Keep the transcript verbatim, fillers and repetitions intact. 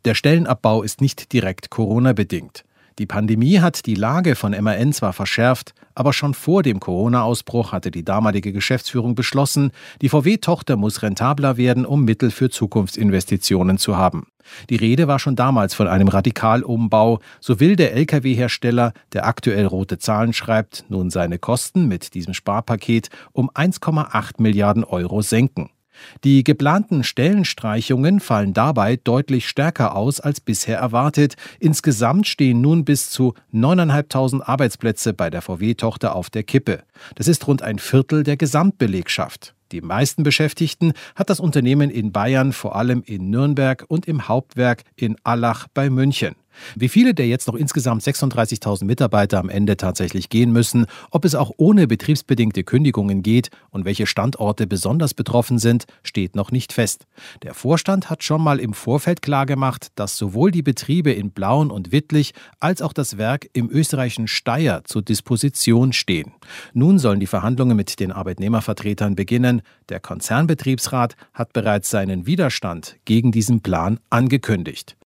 Der Stellenabbau ist nicht direkt Corona-bedingt. Die Pandemie hat die Lage von M A N zwar verschärft, aber schon vor dem Corona-Ausbruch hatte die damalige Geschäftsführung beschlossen, die V W-Tochter muss rentabler werden, um Mittel für Zukunftsinvestitionen zu haben. Die Rede war schon damals von einem Radikalumbau. So will der L K W-Hersteller, der aktuell rote Zahlen schreibt, nun seine Kosten mit diesem Sparpaket um eins Komma acht Milliarden Euro senken. Die geplanten Stellenstreichungen fallen dabei deutlich stärker aus als bisher erwartet. Insgesamt stehen nun bis zu neuntausendfünfhundert Arbeitsplätze bei der V W-Tochter auf der Kippe. Das ist rund ein Viertel der Gesamtbelegschaft. Die meisten Beschäftigten hat das Unternehmen in Bayern, vor allem in Nürnberg und im Hauptwerk in Allach bei München. Wie viele der jetzt noch insgesamt sechsunddreißigtausend Mitarbeiter am Ende tatsächlich gehen müssen, ob es auch ohne betriebsbedingte Kündigungen geht und welche Standorte besonders betroffen sind, steht noch nicht fest. Der Vorstand hat schon mal im Vorfeld klargemacht, dass sowohl die Betriebe in Blauen und Wittlich als auch das Werk im österreichischen Steyr zur Disposition stehen. Nun sollen die Verhandlungen mit den Arbeitnehmervertretern beginnen. Der Konzernbetriebsrat hat bereits seinen Widerstand gegen diesen Plan angekündigt.